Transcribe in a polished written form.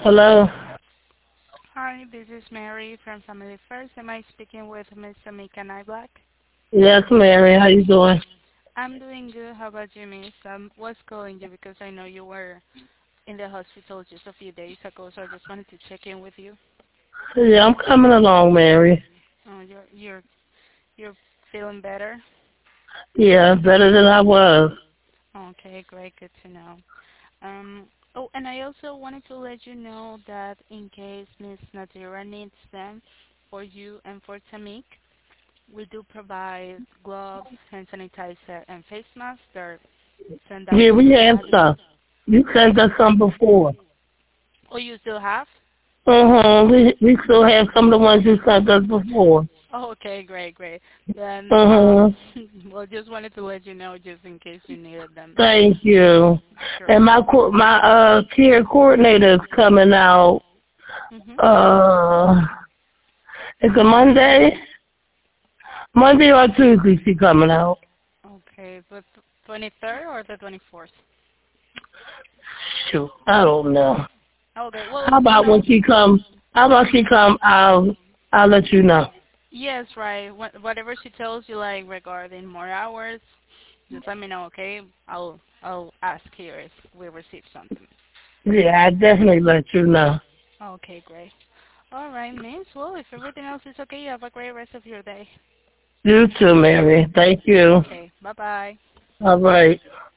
Hello. Hi, this is Mary from Family First. Am I speaking with Mr. Mika Nyblack? Yes, Mary. How you doing? I'm doing good. How about you, Miss? Was calling you because I know you were in the hospital just a few days ago, so I just wanted to check in with you. Yeah, I'm coming along, Mary. You're feeling better? Yeah, better than I was. Okay, great. Good to know. Oh, and I also wanted to let you know that in case Miss Nadira needs them for you and for Tamik, we do provide gloves, hand sanitizer, and face masks. They're sent out Yeah, to we your have address. some. You sent us some before. Oh, you still have? We still have some of the ones you sent us before. Oh, okay, great, great. Then, Uh-huh. well, just wanted to let you know just in case you needed them. Thank you. Sure. And my care coordinator is coming out. Mhm. Uh, it's a Monday or Tuesday. She coming out. Okay, the 23rd or the 24th? Shoot, I don't know. Okay, well, How about when she come? How about she come? I'll let you know. yes, right. Whatever she tells you, like regarding more hours, just let me know, okay? I'll ask here if we receive something. Yeah, I definitely let you know. Okay, great. All right, Miss. Well, if everything else is okay, you have a great rest of your day. You too, Mary. Thank you. Okay, bye-bye. All right.